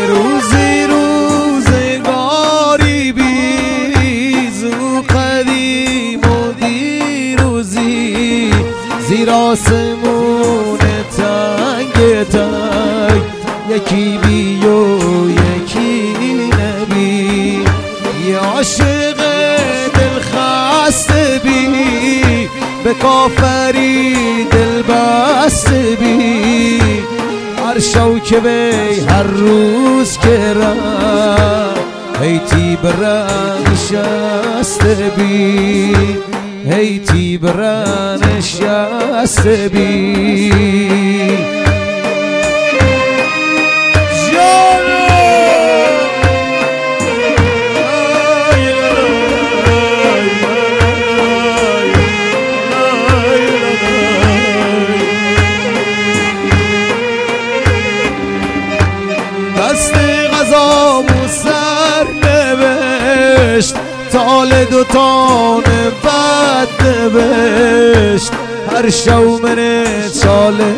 روزی روزگاری بیزو قدیم و دیروزی زیر آسمون تنگ تنگ یکی بی و یکی نبی یه عاشق دل خسته بی به کافری دل بسته بی هر شو که بی هر روز که رم هیتی برنش شسته بی هیتی برنش شسته بی دست قضا و سر نوشت تال دوتان بد نوشت هر شو من چاله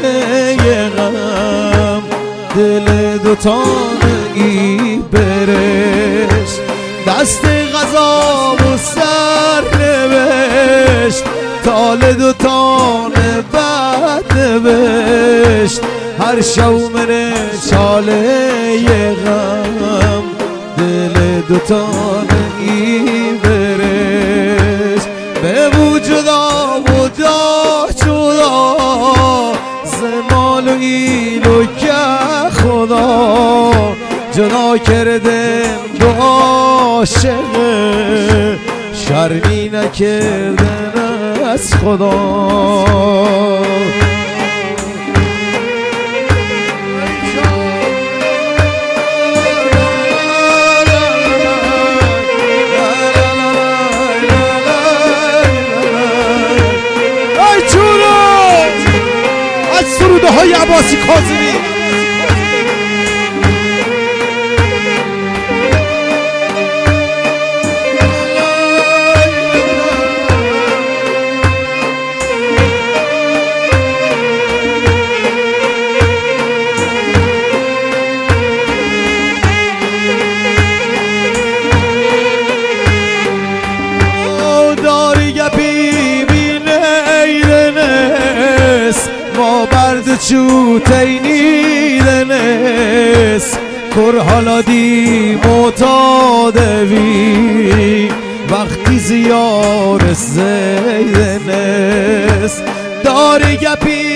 غم دل دوتان ای برشت دست قضا و سر نوشت تال دوتان بد نوشت هر شو من چاله غم دل دوتان ای برشت به وجودا و جدا زمال و ایلو که خدا جدا کردم دو عاشقه شرمی نکردن از خدا سروده های عباسی کاظمی داری گپی بینیدنس ما برد چوتینی دنس کر حالا دی معتادوی وقتی زیار زیدنس داری گپی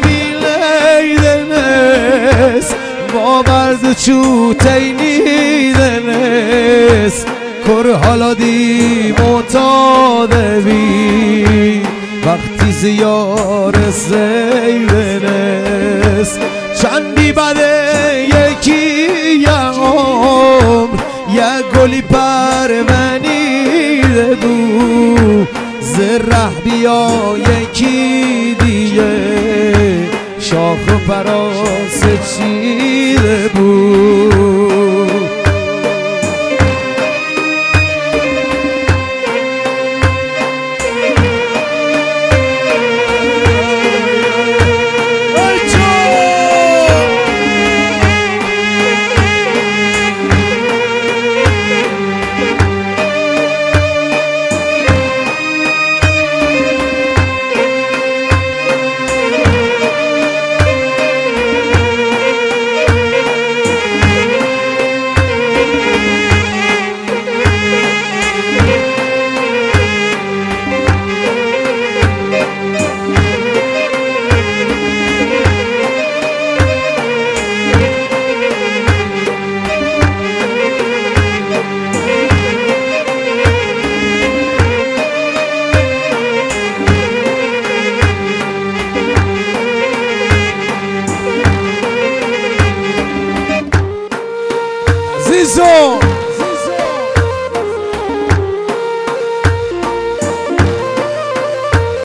بیلیدنس ما برد چوتینی دنس کر حالا دی معتادوی وقتی زیار زیدنس چندی بده یکی یه عمر یه گلی پرونیده دو زره بیا یکی دیگه شاخ و پراس چیده بود عزیزو